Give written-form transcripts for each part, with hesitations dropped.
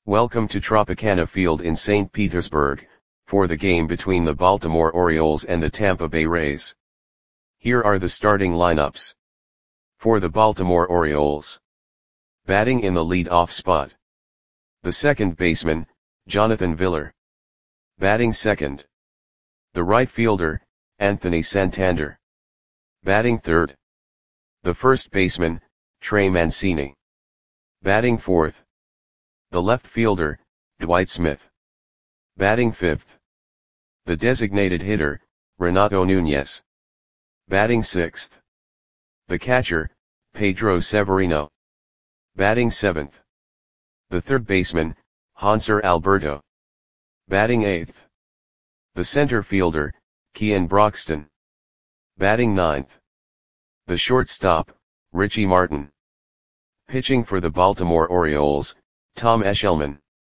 Welcome to Tropicana Field in St. Petersburg, for the game between the Baltimore Orioles and the Tampa Bay Rays. Here are the starting lineups. For the Baltimore Orioles. Batting in the lead-off spot. The second baseman, Jonathan Villar. Batting second. The right fielder, Anthony Santander. Batting third. The first baseman, Trey Mancini. Batting fourth. The left fielder, Dwight Smith. Batting fifth. The designated hitter, Renato Nunez. Batting sixth. The catcher, Pedro Severino. Batting seventh. The third baseman, Hanser Alberto. Batting eighth. The center fielder, Kean Broxton. Batting ninth. The shortstop, Richie Martin. Pitching for the Baltimore Orioles, Tom Eshelman.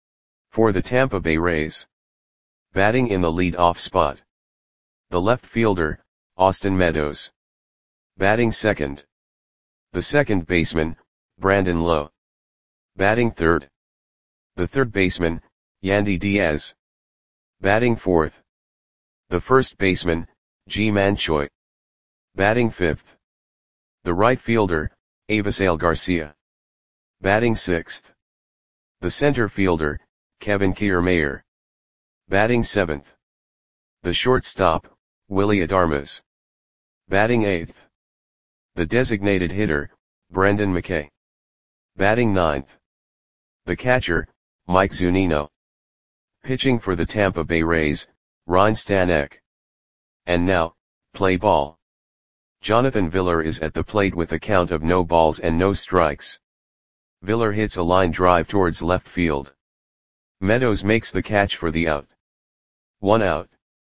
For the Tampa Bay Rays. Batting in the lead-off spot. The left fielder, Austin Meadows. Batting second. The second baseman, Brandon Lowe. Batting third. The third baseman, Yandy Diaz. Batting fourth. The first baseman, Ji-Man Choi. Batting fifth. The right fielder, Avisail Garcia. Batting sixth. The center fielder, Kevin Kiermaier. Batting seventh. The shortstop, Willy Adames. Batting eighth. The designated hitter, Brendan McKay. Batting ninth. The catcher, Mike Zunino. Pitching for the Tampa Bay Rays, Ryne Stanek. And now, play ball. Jonathan Villar is at the plate with a count of no balls and no strikes. Villar hits a line drive towards left field. Meadows makes the catch for the out. 1 out.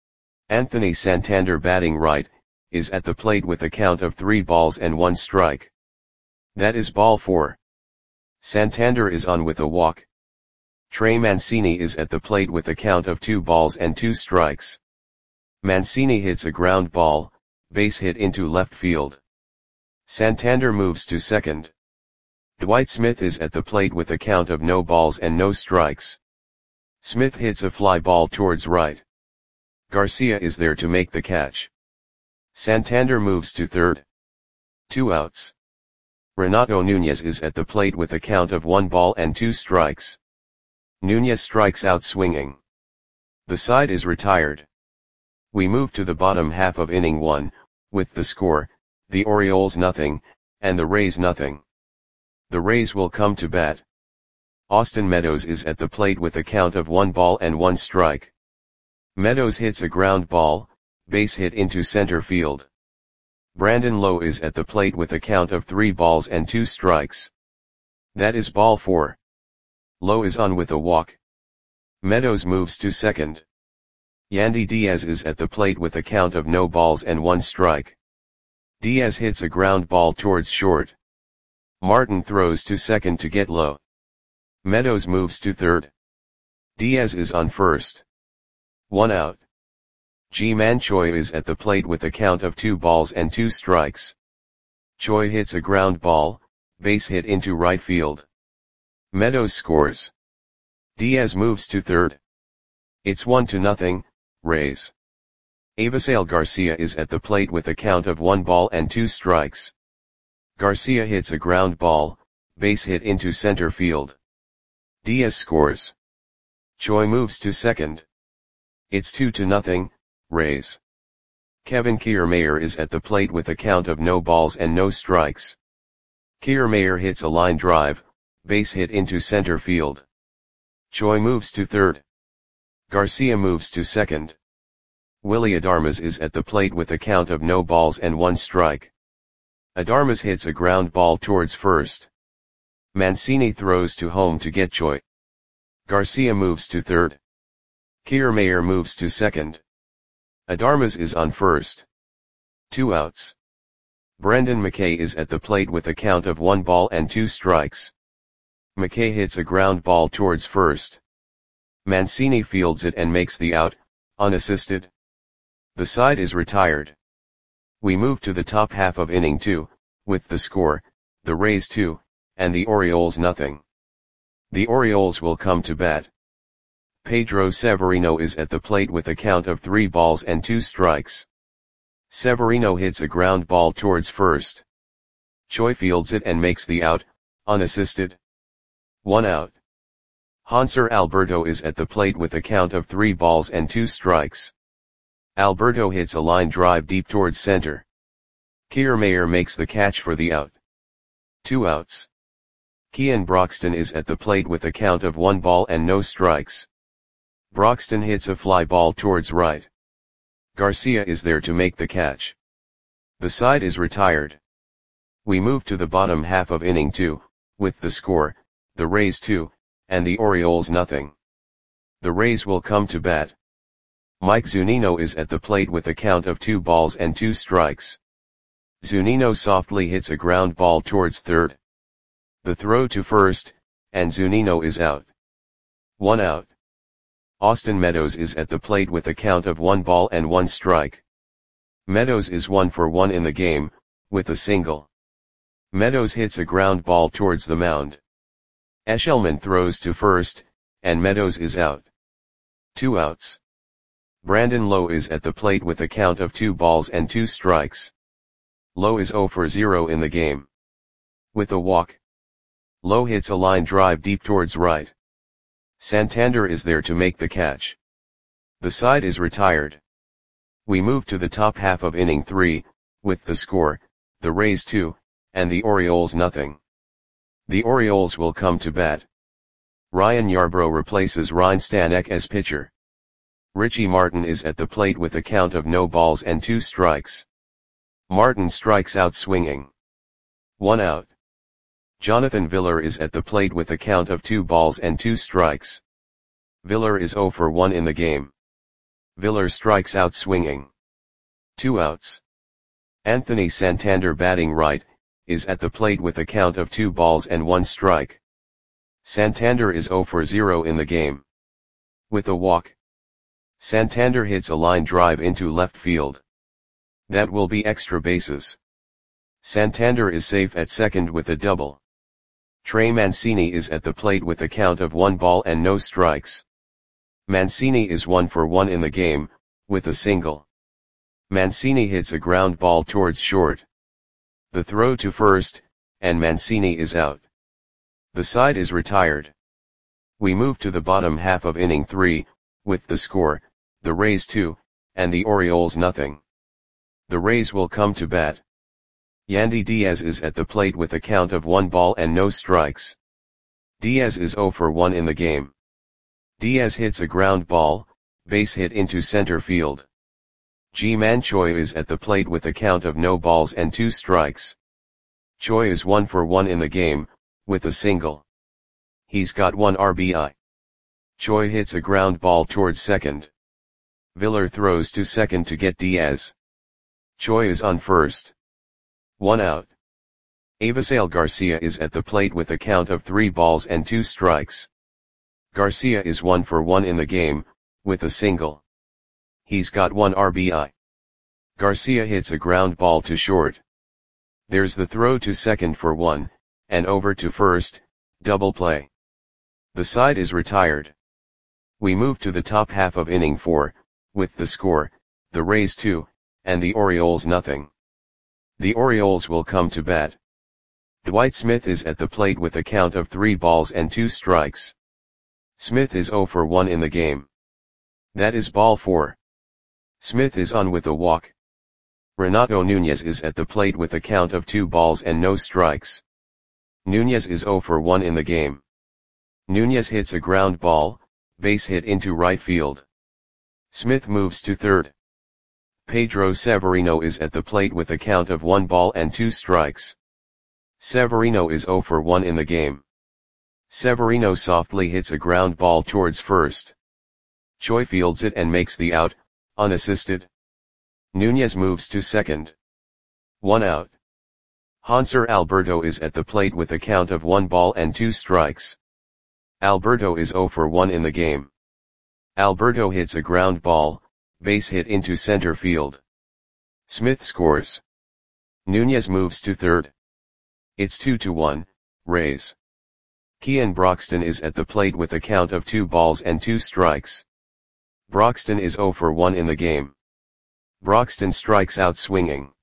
Anthony Santander, batting right, is at the plate with a count of 3 balls and 1 strike. That is ball 4. Santander is on with a walk. Trey Mancini is at the plate with a count of 2 balls and 2 strikes. Mancini hits a ground ball, base hit into left field. Santander moves to second. Dwight Smith is at the plate with a count of no balls and no strikes. Smith hits a fly ball towards right. Garcia is there to make the catch. Santander moves to third. 2 outs. Renato Nunez is at the plate with a count of 1 ball and 2 strikes. Nunez strikes out swinging. The side is retired. We move to the bottom half of inning 1, with the score, the Orioles nothing, and the Rays nothing. The Rays will come to bat. Austin Meadows is at the plate with a count of 1 ball and 1 strike. Meadows hits a ground ball, base hit into center field. Brandon Lowe is at the plate with a count of 3 balls and 2 strikes. That is ball 4. Lowe is on with a walk. Meadows moves to second. Yandy Diaz is at the plate with a count of no balls and 1 strike. Diaz hits a ground ball towards short. Martin throws to second to get Lowe. Meadows moves to third. Diaz is on first. 1 out. Ji-Man Choi is at the plate with a count of 2 balls and 2 strikes. Choi hits a ground ball, base hit into right field. Meadows scores. Diaz moves to third. It's 1-0, Rays. Avisail Garcia is at the plate with a count of 1 ball and 2 strikes. Garcia hits a ground ball, base hit into center field. Diaz scores. Choi moves to second. It's 2-0, Rays. Kevin Kiermaier is at the plate with a count of no balls and no strikes. Kiermaier hits a line drive, base hit into center field. Choi moves to third. Garcia moves to second. Willy Adames is at the plate with a count of no balls and 1 strike. Adames hits a ground ball towards first. Mancini throws to home to get Choi. Garcia moves to third. Kiermaier moves to second. Adames is on first. 2 outs. Brendan McKay is at the plate with a count of 1 ball and 2 strikes. McKay hits a ground ball towards first. Mancini fields it and makes the out, unassisted. The side is retired. We move to the top half of inning 2, with the score, the Rays 2, and the Orioles nothing. The Orioles will come to bat. Pedro Severino is at the plate with a count of 3 balls and 2 strikes. Severino hits a ground ball towards first. Choi fields it and makes the out, unassisted. 1 out. Hanser Alberto is at the plate with a count of 3 balls and 2 strikes. Alberto hits a line drive deep towards center. Kiermaier makes the catch for the out. 2 outs. Kean Broxton is at the plate with a count of 1 ball and no strikes. Broxton hits a fly ball towards right. Garcia is there to make the catch. The side is retired. We move to the bottom half of inning 2, with the score, the Rays 2, and the Orioles nothing. The Rays will come to bat. Mike Zunino is at the plate with a count of 2 balls and 2 strikes. Zunino softly hits a ground ball towards third. The throw to first, and Zunino is out. 1 out. Austin Meadows is at the plate with a count of 1 ball and 1 strike. Meadows is 1 for 1 in the game, with a single. Meadows hits a ground ball towards the mound. Eshelman throws to first, and Meadows is out. 2 outs. Brandon Lowe is at the plate with a count of 2 balls and 2 strikes. Lowe is 0 for 0 in the game. With a walk. Lowe hits a line drive deep towards right. Santander is there to make the catch. The side is retired. We move to the top half of inning 3, with the score, the Rays 2, and the Orioles nothing. The Orioles will come to bat. Ryan Yarbrough replaces Ryne Stanek as pitcher. Richie Martin is at the plate with a count of no balls and 2 strikes. Martin strikes out swinging. 1 out. Jonathan Villar is at the plate with a count of 2 balls and 2 strikes. Villar is 0 for 1 in the game. Villar strikes out swinging. 2 outs. Anthony Santander batting right, is at the plate with a count of 2 balls and 1 strike. Santander is 0 for 0 in the game. With a walk. Santander hits a line drive into left field. That will be extra bases. Santander is safe at second with a double. Trey Mancini is at the plate with a count of 1 ball and no strikes. Mancini is 1 for 1 in the game, with a single. Mancini hits a ground ball towards short. The throw to first, and Mancini is out. The side is retired. We move to the bottom half of inning 3, with the score, the Rays 2, and the Orioles nothing. The Rays will come to bat. Yandy Diaz is at the plate with a count of 1 ball and no strikes. Diaz is 0 for 1 in the game. Diaz hits a ground ball, base hit into center field. Ji-Man Choi is at the plate with a count of no balls and 2 strikes. Choi is 1 for 1 in the game, with a single. He's got 1 RBI. Choi hits a ground ball towards second. Villar throws to second to get Diaz. Choi is on first. 1 out. Avisail Garcia is at the plate with a count of 3 balls and 2 strikes. Garcia is 1 for 1 in the game, with a single. He's got 1 RBI. Garcia hits a ground ball to short. There's the throw to second for 1, and over to first, double play. The side is retired. We move to the top half of inning 4, with the score, the Rays 2, and the Orioles nothing. The Orioles will come to bat. Dwight Smith is at the plate with a count of 3 balls and 2 strikes. Smith is 0 for 1 in the game. That is ball 4. Smith is on with a walk. Renato Nunez is at the plate with a count of 2 balls and no strikes. Nunez is 0 for 1 in the game. Nunez hits a ground ball, base hit into right field. Smith moves to third. Pedro Severino is at the plate with a count of 1 ball and 2 strikes. Severino is 0 for 1 in the game. Severino softly hits a ground ball towards first. Choi fields it and makes the out, unassisted. Nunez moves to second. 1 out. Hanser Alberto is at the plate with a count of 1 ball and 2 strikes. Alberto is 0 for 1 in the game. Alberto hits a ground ball, base hit into center field. Smith scores. Nunez moves to third. It's 2-1, Rays. Kean Broxton is at the plate with a count of 2 balls and 2 strikes. Broxton is 0 for 1 in the game. Broxton strikes out swinging.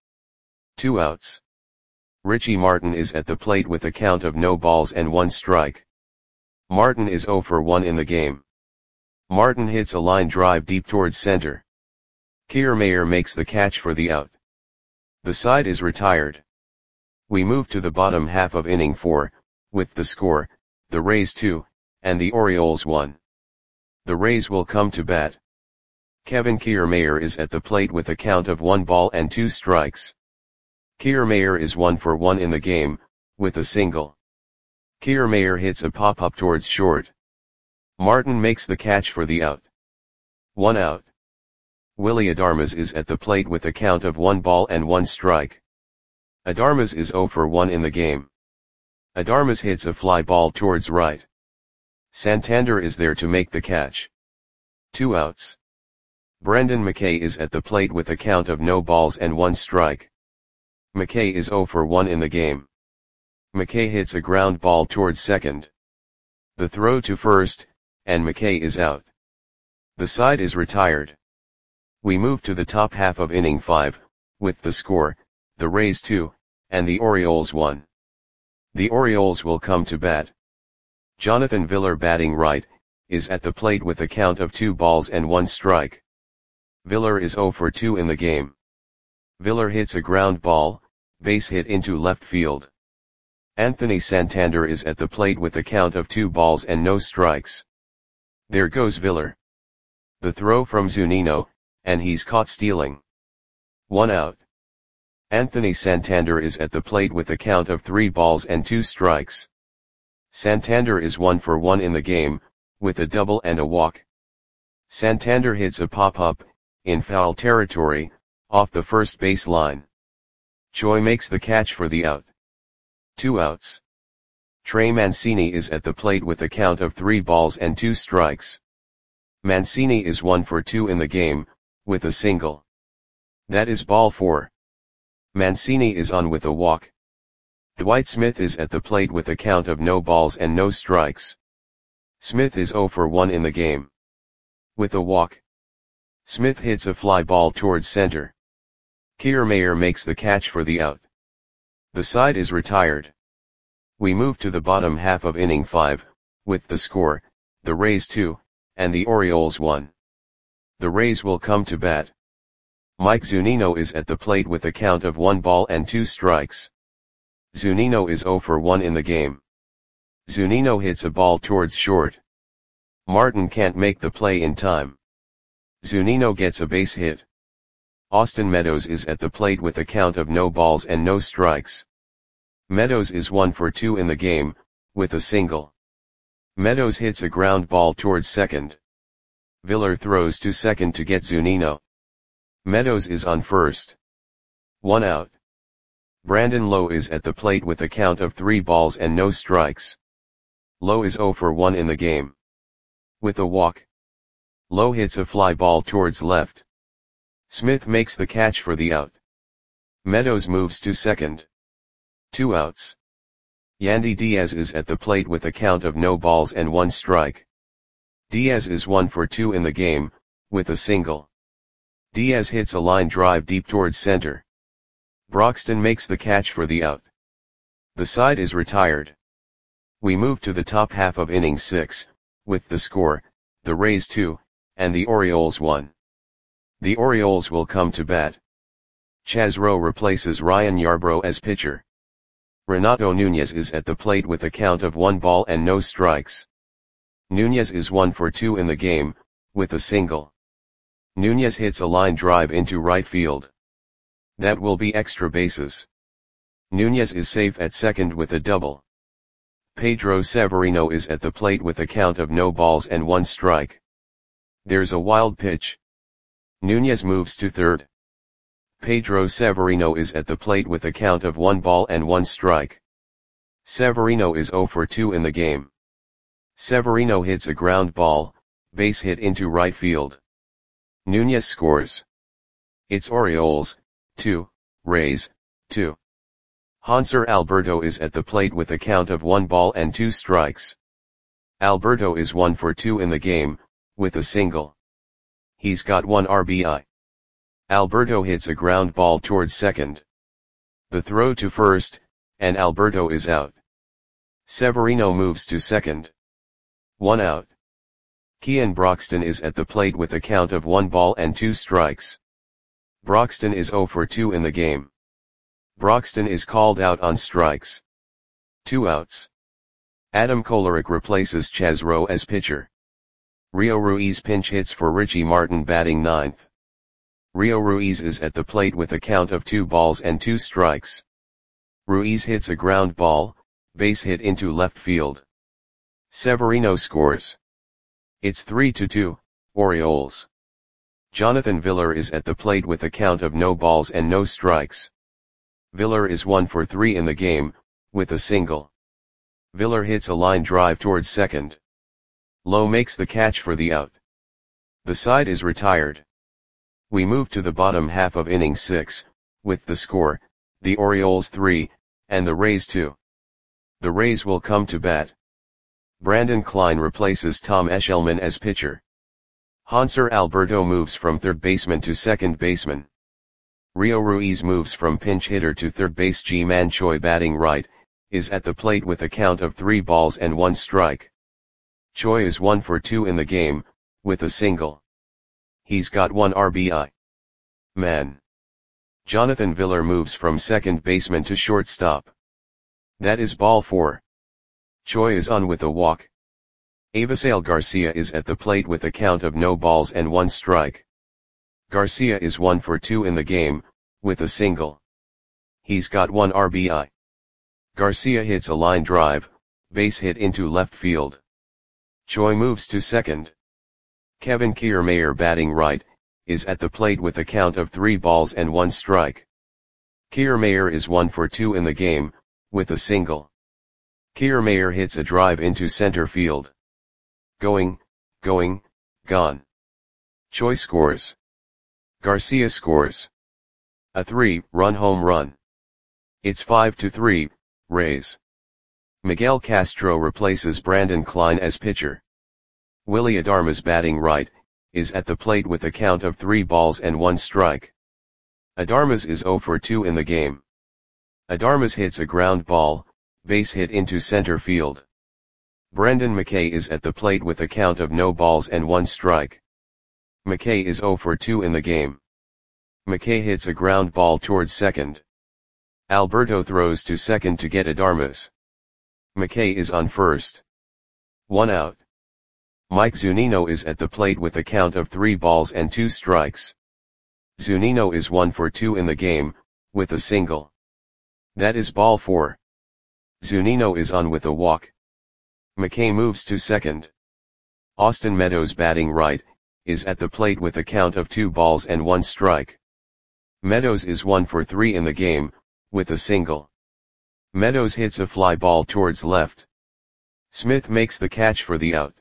2 outs. Richie Martin is at the plate with a count of no balls and 1 strike. Martin is 0 for 1 in the game. Martin hits a line drive deep towards center. Kiermaier makes the catch for the out. The side is retired. We move to the bottom half of inning 4, with the score, the Rays 2, and the Orioles 1. The Rays will come to bat. Kevin Kiermaier is at the plate with a count of 1 ball and 2 strikes. Kiermaier is 1 for 1 in the game, with a single. Kiermaier hits a pop-up towards short. Martin makes the catch for the out. 1 out. Willy Adames is at the plate with a count of 1 ball and 1 strike. Adames is 0 for 1 in the game. Adames hits a fly ball towards right. Santander is there to make the catch. 2 outs. Brendan McKay is at the plate with a count of no balls and 1 strike. McKay is 0 for 1 in the game. McKay hits a ground ball towards second. The throw to first, and McKay is out. The side is retired. We move to the top half of inning 5, with the score, the Rays 2, and the Orioles 1. The Orioles will come to bat. Jonathan Villar, batting right, is at the plate with a count of 2 balls and 1 strike. Villar is 0 for 2 in the game. Villar hits a ground ball, base hit into left field. Anthony Santander is at the plate with a count of 2 balls and no strikes. There goes Villar. The throw from Zunino, and he's caught stealing. 1 out. Anthony Santander is at the plate with a count of 3 balls and 2 strikes. Santander is 1 for 1 in the game, with a double and a walk. Santander hits a pop-up, in foul territory, off the first base line. Choi makes the catch for the out. 2 outs. Trey Mancini is at the plate with a count of 3 balls and 2 strikes. Mancini is 1 for 2 in the game, with a single. That is ball 4. Mancini is on with a walk. Dwight Smith is at the plate with a count of no balls and no strikes. Smith is 0 for 1 in the game. With a walk. Smith hits a fly ball towards center. Kiermaier makes the catch for the out. The side is retired. We move to the bottom half of inning 5, with the score, the Rays 2, and the Orioles 1. The Rays will come to bat. Mike Zunino is at the plate with a count of 1 ball and 2 strikes. Zunino is 0 for 1 in the game. Zunino hits a ball towards short. Martin can't make the play in time. Zunino gets a base hit. Austin Meadows is at the plate with a count of no balls and no strikes. Meadows is 1 for 2 in the game, with a single. Meadows hits a ground ball towards second. Villar throws to second to get Zunino. Meadows is on first. 1 out. Brandon Lowe is at the plate with a count of 3 balls and no strikes. Lowe is 0 for 1 in the game. With a walk. Lowe hits a fly ball towards left. Smith makes the catch for the out. Meadows moves to second. 2 outs. Yandy Diaz is at the plate with a count of no balls and 1 strike. Diaz is 1 for 2 in the game, with a single. Diaz hits a line drive deep towards center. Broxton makes the catch for the out. The side is retired. We move to the top half of inning 6, with the score, the Rays 2, and the Orioles 1. The Orioles will come to bat. Chaz Rowe replaces Ryan Yarbrough as pitcher. Renato Nunez is at the plate with a count of 1 ball and no strikes. Nunez is 1 for 2 in the game, with a single. Nunez hits a line drive into right field. That will be extra bases. Nunez is safe at second with a double. Pedro Severino is at the plate with a count of no balls and 1 strike. There's a wild pitch. Nunez moves to third. Pedro Severino is at the plate with a count of 1 ball and 1 strike. Severino is 0 for 2 in the game. Severino hits a ground ball, base hit into right field. Nunez scores. It's Orioles 2, Rays 2. Hanser Alberto is at the plate with a count of 1 ball and 2 strikes. Alberto is 1 for 2 in the game, with a single. He's got 1 RBI. Alberto hits a ground ball towards second. The throw to first, and Alberto is out. Severino moves to second. 1 out. Kean Broxton is at the plate with a count of 1 ball and 2 strikes. Broxton is 0 for 2 in the game. Broxton is called out on strikes. 2 outs. Adam Kolarek replaces Chaz Rowe as pitcher. Rio Ruiz pinch hits for Richie Martin batting ninth. Rio Ruiz is at the plate with a count of 2 balls and 2 strikes. Ruiz hits a ground ball, base hit into left field. Severino scores. It's 3-2, Orioles. Jonathan Villar is at the plate with a count of no balls and no strikes. Villar is 1 for 3 in the game, with a single. Villar hits a line drive towards second. Lowe makes the catch for the out. The side is retired. We move to the bottom half of inning 6, with the score, the Orioles 3, and the Rays 2. The Rays will come to bat. Brandon Klein replaces Tom Eshelman as pitcher. Hanser Alberto moves from third baseman to second baseman. Rio Ruiz moves from pinch hitter to third base. Ji-Man Choi batting right, is at the plate with a count of 3 balls and 1 strike. Choi is 1 for 2 in the game, with a single. He's got 1 RBI. Man. Jonathan Villar moves from second baseman to shortstop. That is ball 4. Choi is on with a walk. Avisail Garcia is at the plate with a count of no balls and 1 strike. Garcia is 1 for 2 in the game, with a single. He's got 1 RBI. Garcia hits a line drive, base hit into left field. Choi moves to second. Kevin Kiermaier batting right, is at the plate with a count of 3 balls and 1 strike. Kiermaier is 1 for 2 in the game, with a single. Kiermaier hits a drive into center field. Going, gone. Choi scores. Garcia scores. A 3-run home run. It's 5-3, Rays. Miguel Castro replaces Brandon Klein as pitcher. Willy Adames batting right, is at the plate with a count of 3 balls and 1 strike. Adames is 0 for 2 in the game. Adames hits a ground ball, base hit into center field. Brendan McKay is at the plate with a count of no balls and 1 strike. McKay is 0 for 2 in the game. McKay hits a ground ball towards second. Alberto throws to second to get Adames. McKay is on first. 1 out. Mike Zunino is at the plate with a count of 3 balls and 2 strikes. Zunino is 1 for 2 in the game, with a single. That is ball 4. Zunino is on with a walk. McKay moves to second. Austin Meadows batting right, is at the plate with a count of 2 balls and 1 strike. Meadows is 1 for 3 in the game, with a single. Meadows hits a fly ball towards left. Smith makes the catch for the out.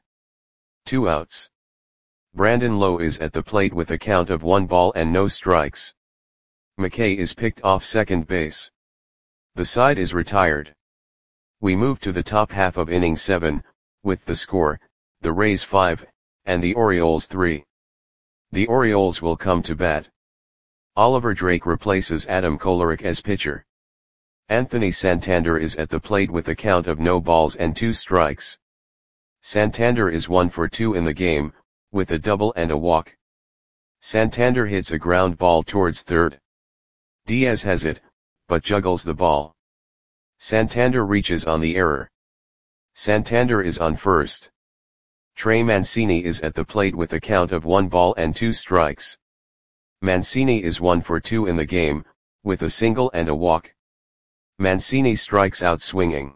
2 outs. Brandon Lowe is at the plate with a count of 1 ball and no strikes. McKay is picked off second base. The side is retired. We move to the top half of inning 7, with the score, the Rays 5, and the Orioles 3. The Orioles will come to bat. Oliver Drake replaces Adam Kolarek as pitcher. Anthony Santander is at the plate with a count of no balls and 2 strikes. Santander is 1 for 2 in the game, with a double and a walk. Santander hits a ground ball towards third. Diaz has it, but juggles the ball. Santander reaches on the error. Santander is on first. Trey Mancini is at the plate with a count of 1 ball and 2 strikes. Mancini is 1 for 2 in the game, with a single and a walk. Mancini strikes out swinging.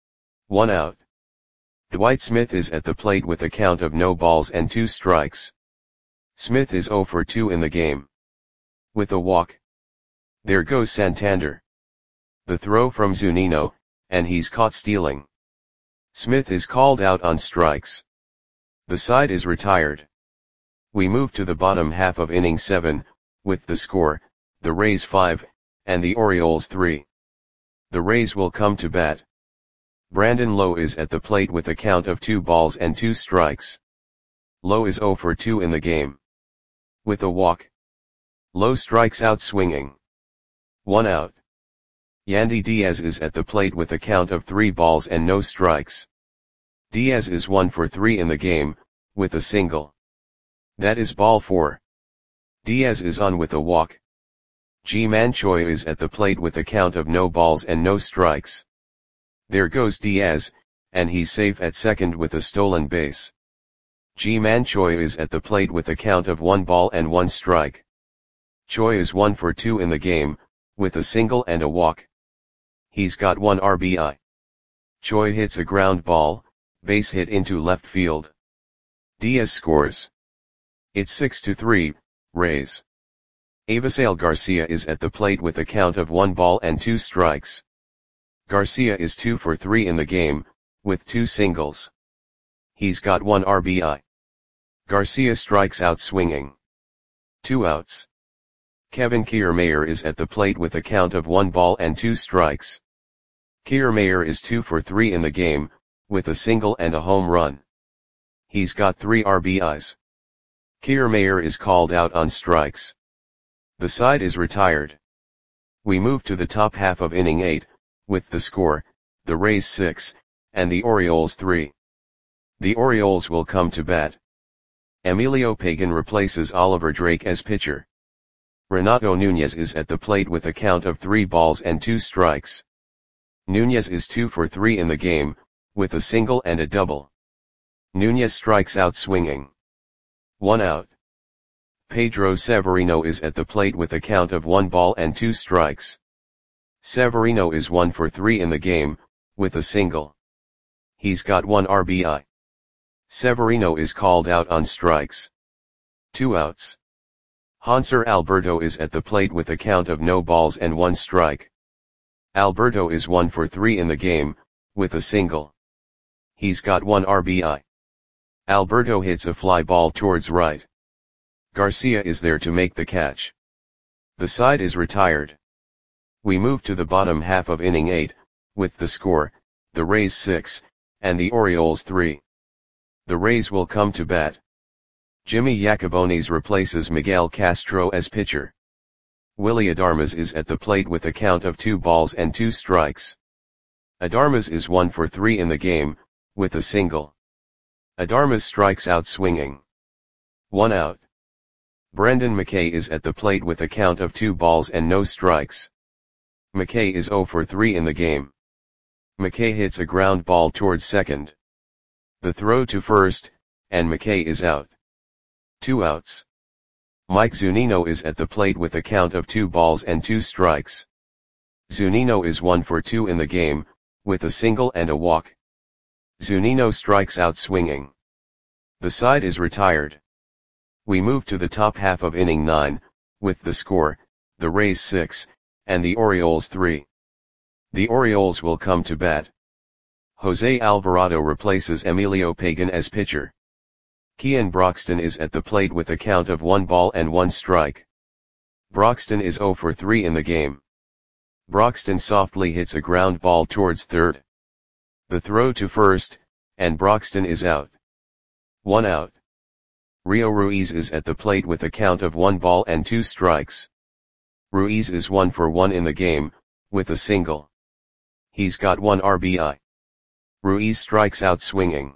1 out. Dwight Smith is at the plate with a count of no balls and 2 strikes. Smith is 0 for 2 in the game. With a walk. There goes Santander. The throw from Zunino, and he's caught stealing. Smith is called out on strikes. The side is retired. We move to the bottom half of inning 7, with the score, the Rays 5, and the Orioles 3. The Rays will come to bat. Brandon Lowe is at the plate with a count of 2 balls and 2 strikes. Lowe is 0 for 2 in the game. With a walk. Lowe strikes out swinging. 1 out. Yandy Diaz is at the plate with a count of 3 balls and no strikes. Diaz is 1 for 3 in the game, with a single. That is ball 4. Diaz is on with a walk. Ji-Man Choi is at the plate with a count of no balls and no strikes. There goes Diaz, and he's safe at second with a stolen base. Ji-Man Choi is at the plate with a count of 1 ball and 1 strike. Choi is 1 for 2 in the game, with a single and a walk. He's got 1 RBI. Choi hits a ground ball, base hit into left field. Diaz scores. It's 6-3, Rays. Avisail Garcia is at the plate with a count of 1 ball and 2 strikes. Garcia is 2 for 3 in the game, with 2 singles. He's got 1 RBI. Garcia strikes out swinging. 2 outs. Kevin Kiermaier is at the plate with a count of 1 ball and 2 strikes. Kiermaier is 2 for 3 in the game, with a single and a home run. He's got 3 RBIs. Kiermaier is called out on strikes. The side is retired. We move to the top half of inning 8, with the score, the Rays 6, and the Orioles 3. The Orioles will come to bat. Emilio Pagan replaces Oliver Drake as pitcher. Renato Nunez is at the plate with a count of 3 balls and 2 strikes. Nunez is 2 for 3 in the game, with a single and a double. Nunez strikes out swinging. 1 out. Pedro Severino is at the plate with a count of 1 ball and 2 strikes. Severino is 1 for 3 in the game, with a single. He's got 1 RBI. Severino is called out on strikes. 2 outs. Hanser Alberto is at the plate with a count of no balls and 1 strike. Alberto is 1 for 3 in the game, with a single. He's got 1 RBI. Alberto hits a fly ball towards right. Garcia is there to make the catch. The side is retired. We move to the bottom half of inning 8, with the score, the Rays 6, and the Orioles 3. The Rays will come to bat. Jimmy Yacobonis replaces Miguel Castro as pitcher. Willy Adames is at the plate with a count of 2 balls and 2 strikes. Adames is 1 for 3 in the game, with a single. Adames strikes out swinging. 1 out. Brendan McKay is at the plate with a count of 2 balls and no strikes. McKay is 0 for 3 in the game. McKay hits a ground ball towards second. The throw to first, and McKay is out. 2 outs. Mike Zunino is at the plate with a count of 2 balls and 2 strikes. Zunino is 1 for 2 in the game, with a single and a walk. Zunino strikes out swinging. The side is retired. We move to the top half of inning 9, with the score, the Rays 6, and the Orioles 3. The Orioles will come to bat. Jose Alvarado replaces Emilio Pagan as pitcher. Kean Broxton is at the plate with a count of 1 ball and 1 strike. Broxton is 0 for 3 in the game. Broxton softly hits a ground ball towards third. The throw to first, and Broxton is out. 1 out. Rio Ruiz is at the plate with a count of 1 ball and 2 strikes. Ruiz is 1 for 1 in the game, with a single. He's got 1 RBI. Ruiz strikes out swinging.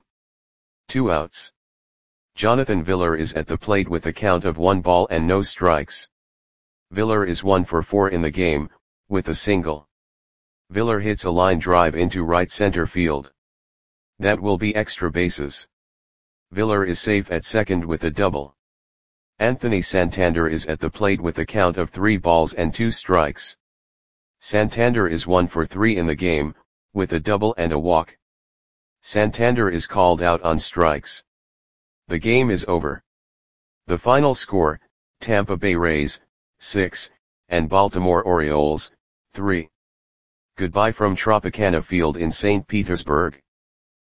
2 outs. Jonathan Villar is at the plate with a count of 1 ball and no strikes. Villar is 1 for 4 in the game, with a single. Villar hits a line drive into right center field. That will be extra bases. Villar is safe at second with a double. Anthony Santander is at the plate with a count of 3 balls and 2 strikes. Santander is 1 for 3 in the game, with a double and a walk. Santander is called out on strikes. The game is over. The final score, Tampa Bay Rays, 6, and Baltimore Orioles, 3. Goodbye from Tropicana Field in St. Petersburg.